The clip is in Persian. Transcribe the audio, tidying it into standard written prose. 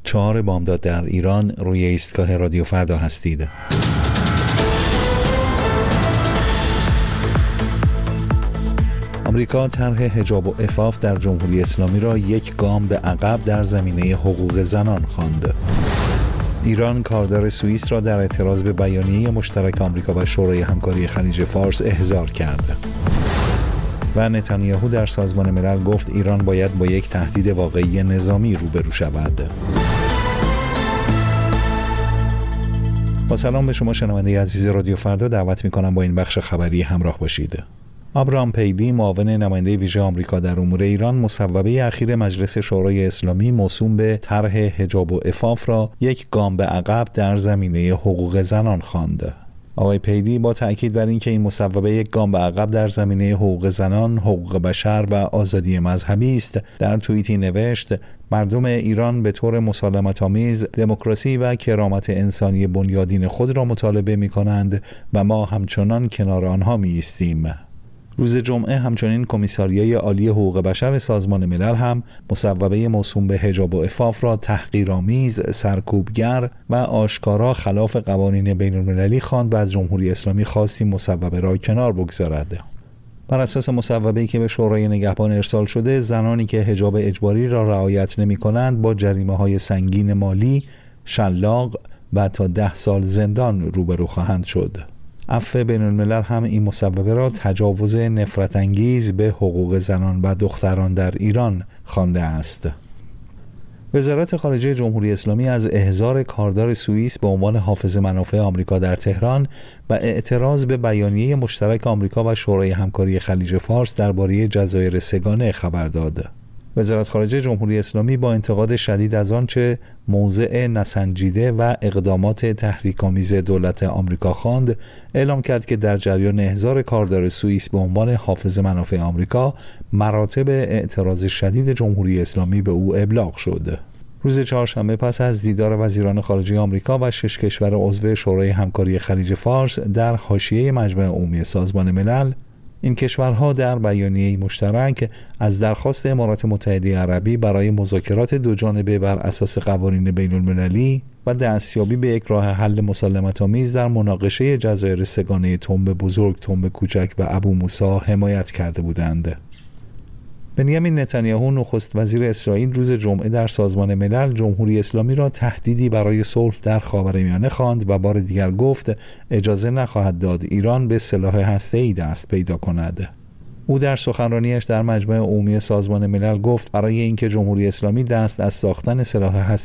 4 بامداد در ایران، روی ایستگاه رادیو فردا هستید. آمریکا طرح حجاب و عفاف در جمهوری اسلامی را یک گام به عقب در زمینه حقوق زنان خواند. ایران کاردار سوئیس را در اعتراض به بیانیه مشترک آمریکا و شورای همکاری خلیج فارس احضار کرد. و نتانیاهو در سازمان ملل گفت ایران باید با یک تهدید واقعی نظامی روبرو شود. با سلام به شما شنونده عزیز رادیو فردا، دعوت می‌کنم با این بخش خبری همراه باشید. آبراهام پیلی، معاون نماینده ویژه آمریکا در امور ایران، مصوبه اخیر مجلس شورای اسلامی موسوم به طرح حجاب و عفاف را یک گام به عقب در زمینه حقوق زنان خواند. آقای پیلی با تأکید بر اینکه این مصوبه یک گام به عقب در زمینه حقوق زنان، حقوق بشر و آزادی مذهبی است، در توییتی نوشت: مردم ایران به طور مسالمت‌آمیز دموکراسی و کرامت انسانی بنیادین خود را مطالبه می‌کنند و ما همچنان کنار آنها می‌ایستیم. روز جمعه همچنین کمیساریای عالی حقوق بشر سازمان ملل هم مصوبه موسوم به حجاب و عفاف را تحقیرآمیز، سرکوبگر و آشکارا خلاف قوانین بین‌المللی خواند و از جمهوری اسلامی خواست این مصوبه را کنار بگذارد. بر اساس مصوبه‌ای که به شورای نگهبان ارسال شده، زنانی که حجاب اجباری را رعایت نمی‌کنند با جریمه‌های سنگین مالی، شلاق و تا 10 سال زندان روبرو خواهند شد. عفو بین‌الملل هم این مصوبه را تجاوز نفرت انگیز به حقوق زنان و دختران در ایران خوانده است. وزارت خارجه جمهوری اسلامی از احضار کاردار سوئیس به عنوان حافظ منافع آمریکا در تهران و اعتراض به بیانیه مشترک آمریکا و شورای همکاری خلیج فارس درباره جزایر سه‌گانه خبر داد. وزارت خارجه جمهوری اسلامی با انتقاد شدید از آنچه موضع نسنجیده و اقدامات تحریک‌آمیز دولت آمریکا خواند، اعلام کرد که در جریان احضار کاردار سوئیس به عنوان حافظ منافع آمریکا، مراتب اعتراض شدید جمهوری اسلامی به او ابلاغ شد. روز چهارشنبه پس از دیدار وزیران خارجه آمریکا و 6 کشور عضو شورای همکاری خلیج فارس در حاشیه مجمع عمومی سازمان ملل، این کشورها در بیانیه‌ای مشترک از درخواست امارات متحده عربی برای مذاکرات دوجانبه بر اساس قوانین بین‌المللی و دستیابی به یک راه حل مسالمت‌آمیز در مناقشه جزایر سه‌گانه تنب بزرگ، تنب کوچک و ابو موسی حمایت کرده بودند. بنیامین نتانیاهو، نخست وزیر اسرائیل، روز جمعه در سازمان ملل جمهوری اسلامی را تهدیدی برای صلح در خاورمیانه خواند و بار دیگر گفت اجازه نخواهد داد ایران به سلاح هسته‌ای دست پیدا کند. او در سخنرانیش در مجمع عمومی سازمان ملل گفت برای اینکه جمهوری اسلامی دست از ساختن سلاح هسته‌ای